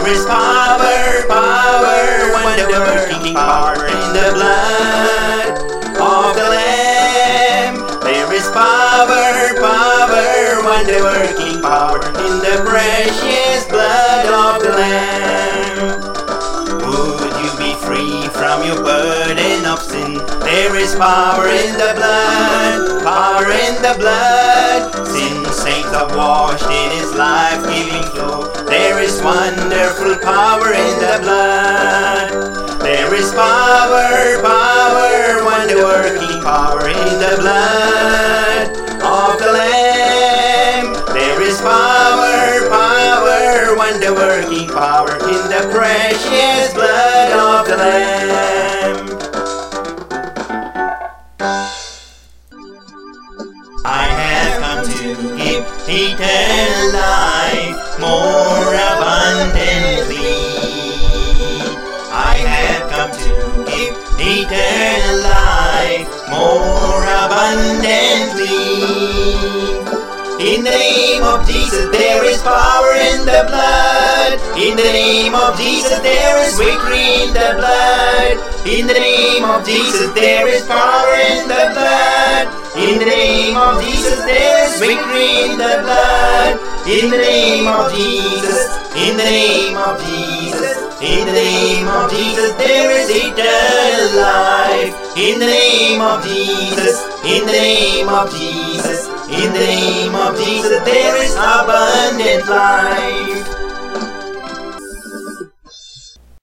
There is power, wonder-working power in the blood of the Lamb. There is power, wonder-working power in the precious blood of the Lamb. Would you be free from your burden of sin? There is power in the blood, power in the blood. Sin saints are washed in His life-giving flow. There is wonderful power in the blood. There is power, wonder-working power in the blood of the Lamb. There is power, wonder-working power in the precious blood of the Lamb. I have come to give eternal life more abundantly. I have come to give eternal life more abundantly. In the name of Jesus there is power in the blood. In the name of Jesus there is victory in the blood. In the name of Jesus there is power in the blood. In the name of Jesus there is victory in the blood. In the name of Jesus, in the name of Jesus, in the name of Jesus there is eternal life. In the name of Jesus, in the name of Jesus, in the name of Jesus there is abundant life.